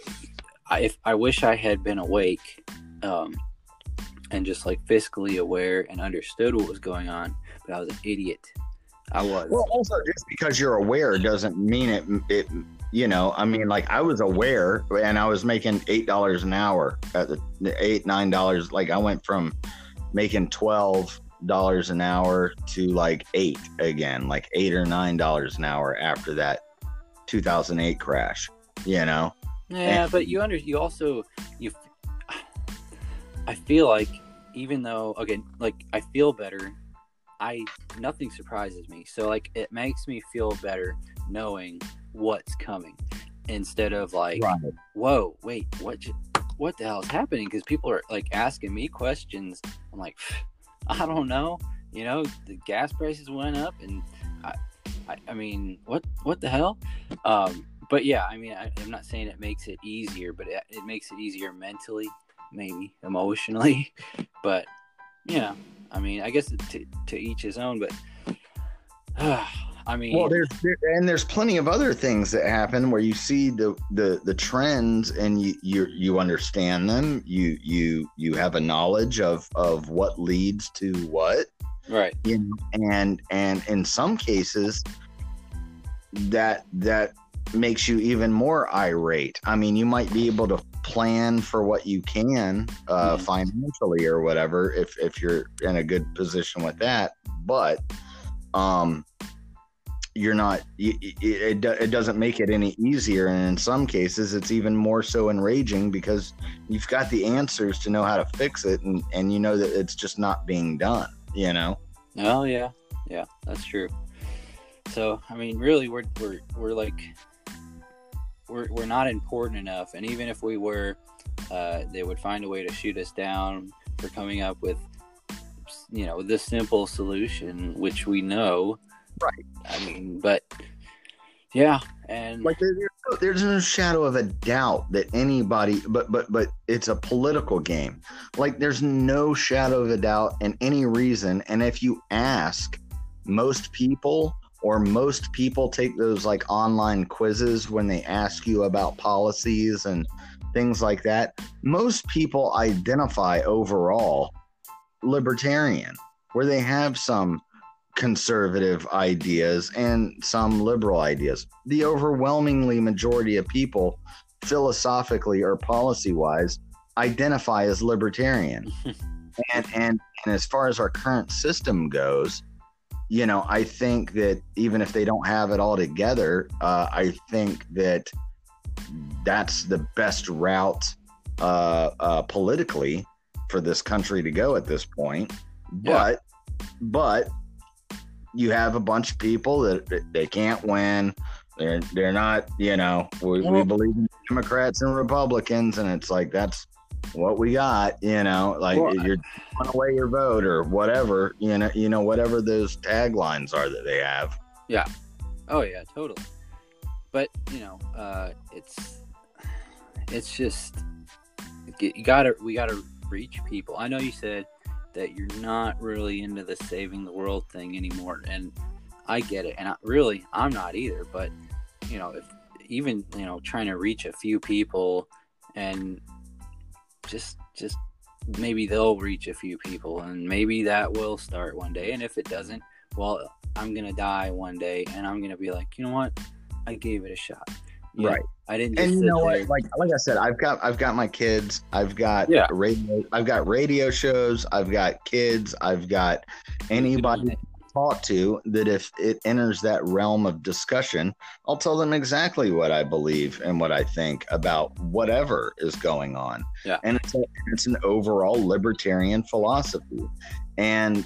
I, if I wish I had been awake, um, and just like fiscally aware and understood what was going on, but I was an idiot. I was. Well, also just because you're aware doesn't mean it. It you know, I mean, like I was aware, and I was making eight dollars an hour at the, the eight nine dollars. Like I went from making twelve dollars an hour to like eight again, like eight or nine dollars an hour after that two thousand eight crash. You know. Yeah, but you under you also you. I feel like even though okay, like I feel better. I nothing surprises me, so like it makes me feel better knowing what's coming instead of like, Right. whoa, wait, what, j- what the hell is happening? Because people are like asking me questions. I'm like, I don't know. You know, the gas prices went up, and I, I, I mean, what, what the hell? Um, but yeah, I mean, I, I'm not saying it makes it easier, but it, it makes it easier mentally, maybe emotionally, but you know. I mean, I guess to, to each his own, but uh, I mean, Well, there's there, and there's plenty of other things that happen where you see the the, the trends and you, you you understand them. You you you have a knowledge of of what leads to what. right? You know, and and in some cases, that that makes you even more irate. I mean, you might be able to plan for what you can uh, Mhm. financially or whatever if if you're in a good position with that, but um, you're not. It, it, it doesn't make it any easier, and in some cases, it's even more so enraging because you've got the answers to know how to fix it, and and you know that it's just not being done. You know. Oh yeah, yeah, that's true. So I mean, really, we're we're we're like we're we're not important enough, and even if we were, uh, they would find a way to shoot us down for coming up with, you know, the simple solution, which we know. Right. I mean, but yeah, and Like there, there's, there's no shadow of a doubt that anybody, but but but it's a political game. Like there's no shadow of a doubt in any reason. And if you ask most people, or most people take those like online quizzes when they ask you about policies and things like that, most people identify overall libertarian, where they have some conservative ideas and some liberal ideas. The overwhelmingly majority of people, philosophically or policy wise, identify as libertarian. and, and and as far as our current system goes, you know, I think that even if they don't have it all together, uh, I think that that's the best route uh, uh, politically for this country to go at this point. But yeah. but you have a bunch of people that they can't win. They're they're not, you know, we, we believe in Democrats and Republicans, and it's like that's what we got, you know, like well, you're throwing away your vote or whatever, you know, you know, whatever those taglines are that they have. Yeah. Oh yeah, totally. But you know, uh, it's it's just you gotta we gotta reach people. I know you said that you're not really into the saving the world thing anymore, and I get it, and I, really I'm not either. But you know, if even you know trying to reach a few people and just just maybe they'll reach a few people, and maybe that will start one day. And if it doesn't, well, I'm gonna die one day, and I'm gonna be like, you know what, I gave it a shot. You right. know, I didn't. Just and you sit know there. what? Like like I said, I've got I've got my kids. I've got Yeah. radio. I've got radio shows. I've got kids. I've got anybody to talk to that if it enters that realm of discussion, I'll tell them exactly what I believe and what I think about whatever is going on. Yeah. And it's a, it's an overall libertarian philosophy, and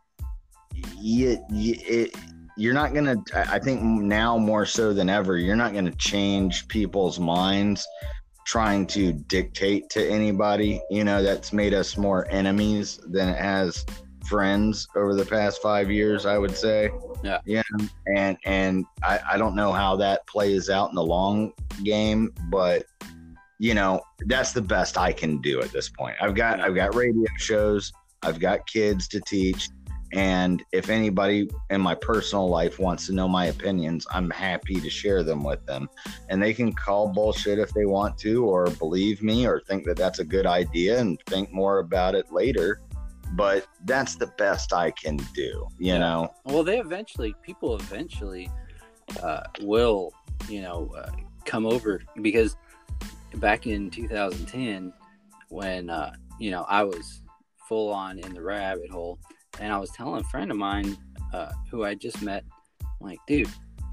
you, you, it, you're not going to, I think now more so than ever, you're not going to change people's minds trying to dictate to anybody. You know, that's made us more enemies than it has friends over the past five years, I would say. Yeah. Yeah. And, and I, I don't know how that plays out in the long game, but you know, that's the best I can do at this point. I've got, I've got radio shows. I've got kids to teach. And if anybody in my personal life wants to know my opinions, I'm happy to share them with them. And they can call bullshit if they want to, or believe me, or think that that's a good idea and think more about it later. But that's the best I can do, you yeah. know? Well, they eventually, people eventually uh, will, you know, uh, come over, because back in two thousand ten, when, uh, you know, I was full on in the rabbit hole, and I was telling a friend of mine uh, who I just met, I'm like, dude,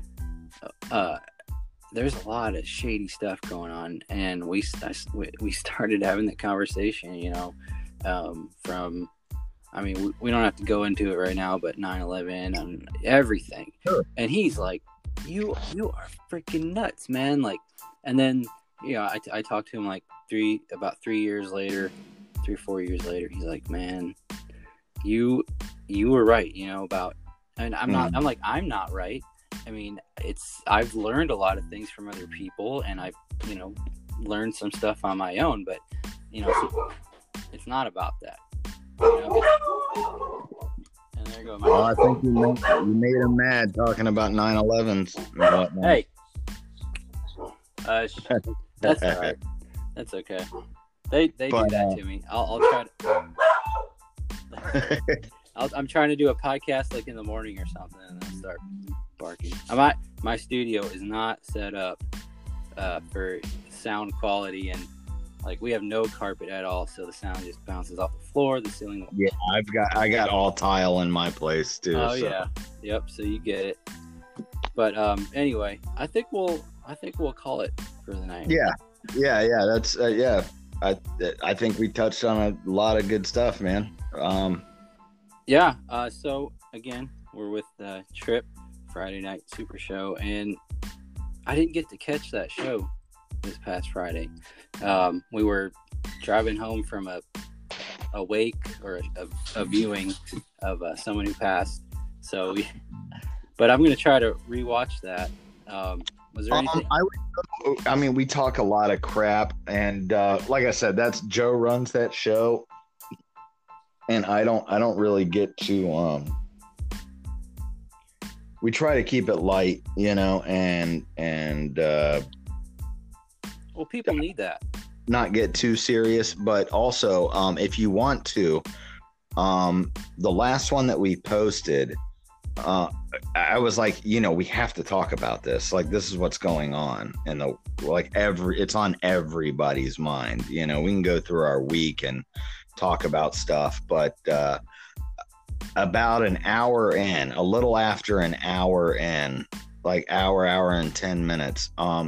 uh, there's a lot of shady stuff going on. And we we started having the conversation, you know, um, from, I mean, we, we don't have to go into it right now, but nine eleven and everything. Sure. And he's like, you you are freaking nuts, man. Like, and then, you know, I, I talked to him like three, about three years later, three or four years later. He's like, man, you you were right, you know, about, and I'm not, mm. I'm like, I'm not right. I mean, it's, I've learned a lot of things from other people, and I've, you know, learned some stuff on my own, but, you know, it's, it's not about that. You know? And there you go. My well, I think you made, you made him mad talking about nine elevens. Hey. Uh, that's all right. That's okay. They they but, do that uh, to me. I'll, I'll try to... I'll, I'm trying to do a podcast like in the morning or something, and then start barking. I'm not, my studio is not set up uh, for sound quality, and like we have no carpet at all, so the sound just bounces off the floor, the ceiling. Yeah, I've got I got all tile in my place too. Oh so. yeah, yep. So you get it. But um, anyway, I think we'll I think we'll call it for the night. Yeah, yeah, yeah. That's uh, yeah. I I think we touched on a lot of good stuff, man. Um, yeah. Uh, so again, we're with uh, Trip Friday Night Super Show, and I didn't get to catch that show this past Friday. Um, we were driving home from a a wake or a, a viewing of uh, someone who passed. So, we, but I'm gonna try to rewatch that. Um, was there anything? Um, I would, I mean, we talk a lot of crap, and uh, like I said, that's Joe runs that show. And I don't, I don't really get to, um, we try to keep it light, you know, and, and, uh, well, people need that. Not get too serious, but also, um, if you want to, um, the last one that we posted, uh, I was like, you know, we have to talk about this. Like, this is what's going on. And the, like every, it's on everybody's mind. You know, we can go through our week and talk about stuff, but uh about an hour in, a little after an hour in, like hour hour and ten minutes, um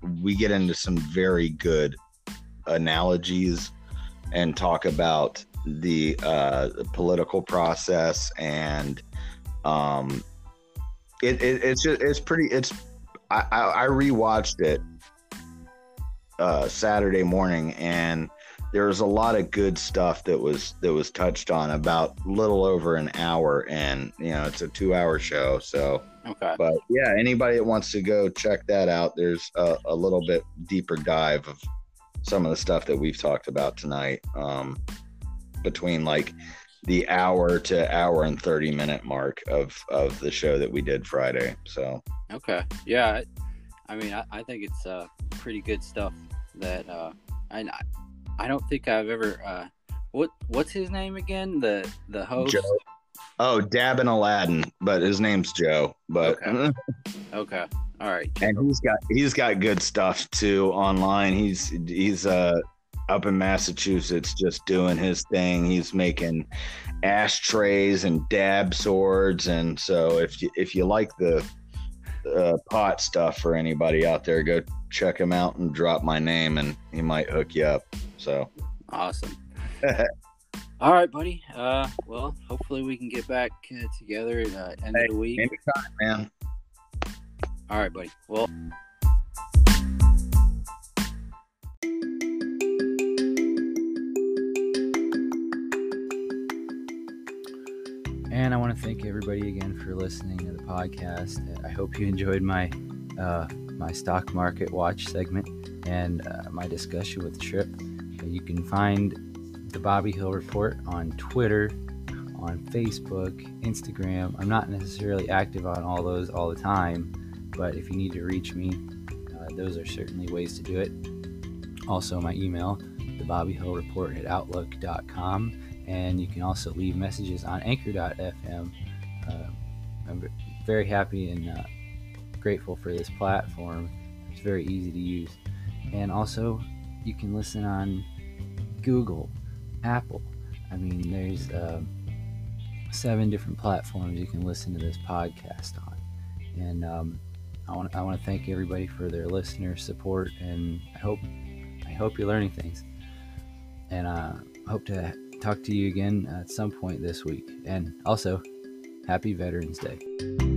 we get into some very good analogies and talk about the uh, political process, and um, it, it it's just, it's pretty. It's I, I, I rewatched it uh, Saturday morning, and there was a lot of good stuff that was that was touched on about little over an hour, and you know it's a two-hour show, so. Okay. But yeah, anybody that wants to go check that out, there's a, a little bit deeper dive of some of the stuff that we've talked about tonight, um, between like the hour to hour and thirty minute mark of, of the show that we did Friday. So, okay. Yeah. I mean, I, I think it's uh, pretty good stuff that, uh, I, I don't think I've ever, uh, what, what's his name again? The, the host? Joe. Oh, Dabin Aladdin, but his name's Joe. But okay. Okay. All right. And he's got he's got good stuff too online. He's he's uh up in Massachusetts just doing his thing. He's making ashtrays and dab swords, and so if you if you like the uh, pot stuff for anybody out there, go check him out and drop my name, and he might hook you up. So awesome. All right, buddy. Uh, well, hopefully we can get back uh, together at uh, end hey, of the week. Anytime, man. All right, buddy. Well. And I want to thank everybody again for listening to the podcast. I hope you enjoyed my uh, my stock market watch segment and uh, my discussion with Tripp. You can find the Bobby Hill Report on Twitter, on Facebook, Instagram. I'm not necessarily active on all those all the time, but if you need to reach me, uh, those are certainly ways to do it. Also, my email, the Bobby Hill Report at outlook dot com, and you can also leave messages on anchor dot f m. Uh, I'm very happy and uh, grateful for this platform. It's very easy to use. And also, you can listen on Google, Apple. I mean, there's uh, seven different platforms you can listen to this podcast on. And um, I want I want to thank everybody for their listener support, and I hope I hope you're learning things. And I uh, hope to talk to you again at some point this week. And also, happy Veterans Day.